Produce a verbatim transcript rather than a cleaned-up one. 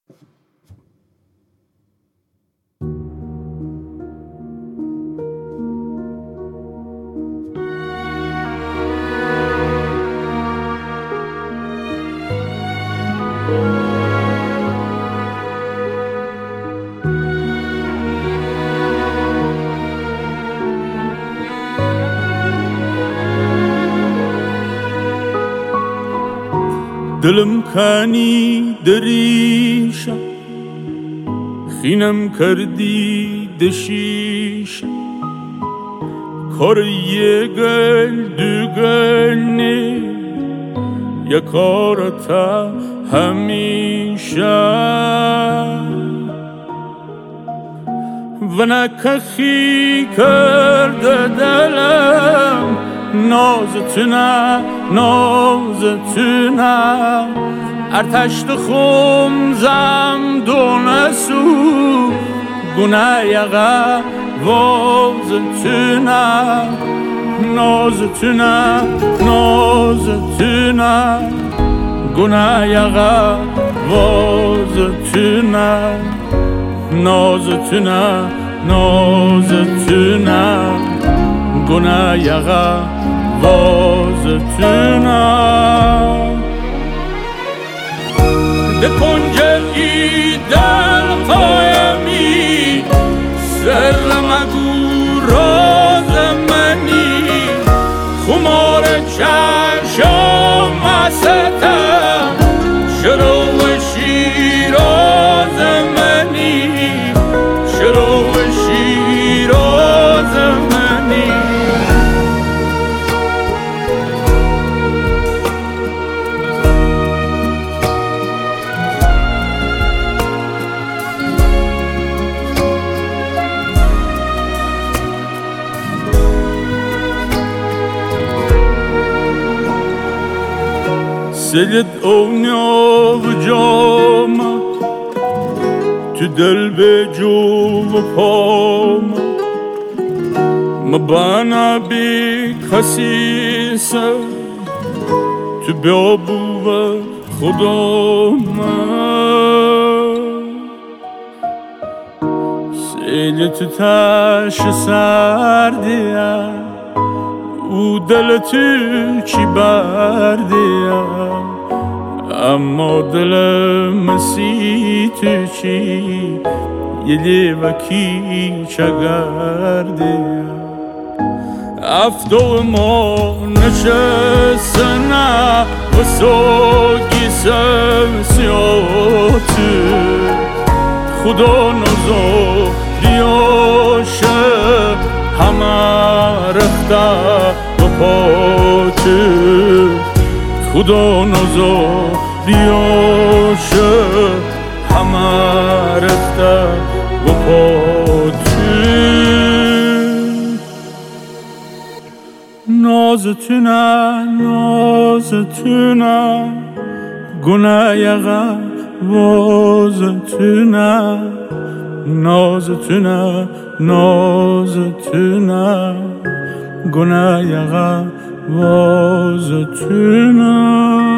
دلم کنی دریشا خینم کردی دشیشا کار یه گل دو گل نی یا کارتا همیشه و نکخی کرده دلم نازتونه نازتونه ارتشت خمزم دونسو گونه یقه وازتونه نازتونه نازتونه گونه یقه وازتونه نازتونه نازتونه گونه یقه وازتونه ده کنجه ای دل قایمی سر مگو راز منی خمار چشم مستم شروع شیراز منی شروع شیراز منی سلت اونیا و جاما تو دل به جو و پاما مبانا بی کسی سر تو بیابو و خداما سلت تش سردیه او دل تو چی بردیه اما دلم سی تو چی یه لیوکی چگردیه افتو ما نشستنه و سوگی سمسیاتو خدا نزا دیاشه همه رخته و پاتو خدا نزا دیاشه همه رخته و پاتو نازتونه نازتونه گونه یقه وازتونه نازتونه نازتونه گونه یقه وازتونه